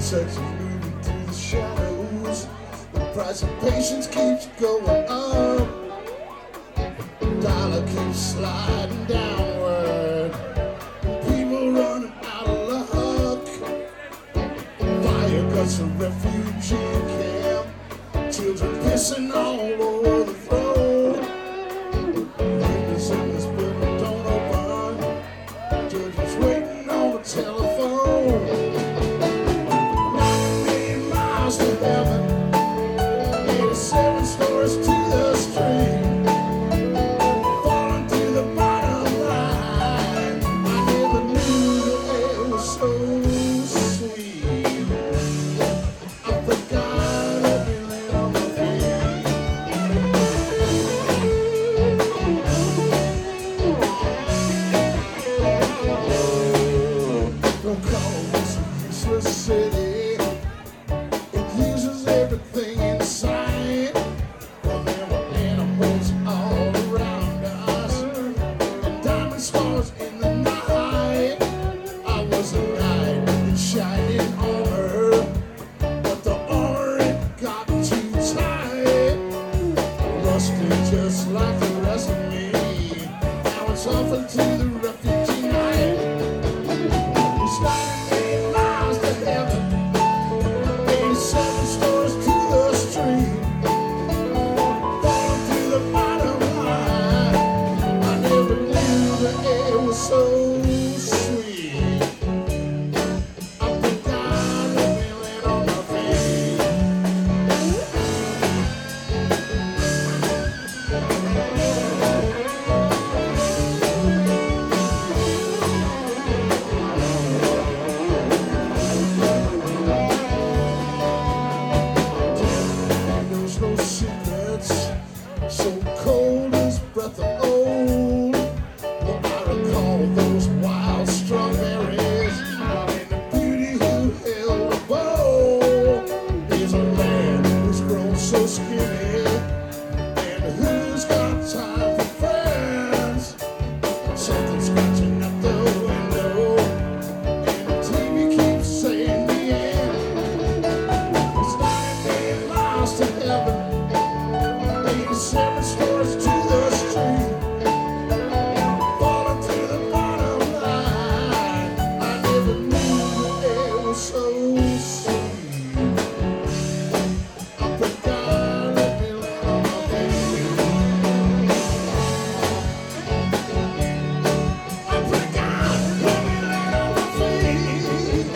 Such a moving through the shadows. The price of patience keeps going up. The dollar keeps sliding downward. People running out of luck. Fire cuts a refugee camp. Children pissing all over the floor. Windows in this building don't open. Judges waiting on the telephone. 9 million miles to heaven. 87 stories to the street. Falling to the bottom line. I never knew the air was so sweet. I forgot everything on my feet. Don't call this a useless city. It uses everything inside. Well, there were animals all around us, and diamond stars in the night. I was a knight in shining armor, but the armor it got too tight. Rusted just like the rest of me. Now it's off into the refugee night. It's 98 miles to heaven, 87 stores to the street. Falling to the bottom line. I never knew the air was so sweet. I forgot the feeling on my feet. There's no secrets, so cold as breath of old. Well, I recall those wild strawberries and the beauty who held a bowl. There's a land who's grown so skinny, and who's got time for friends. Something scratching at the window, and the TV keeps saying the end. It's 98 miles to heaven, 87 stores to the street. Falling to the bottom line. I never knew the air was so sweet. I forgot the feeling on my feet. I forgot the feeling on my feet.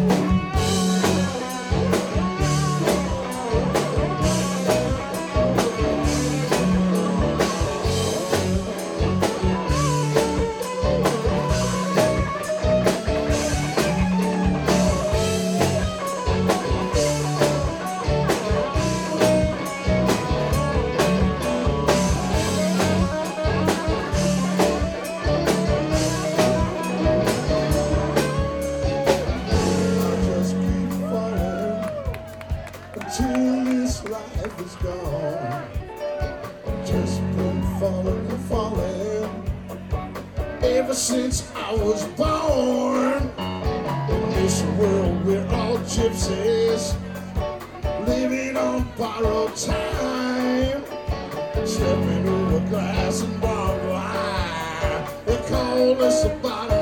I just keep falling until this life is gone. Just been falling and falling ever since I was born. In this world we're all gypsies, living on borrowed time, stepping over glass and barbed wire. They call us the bottom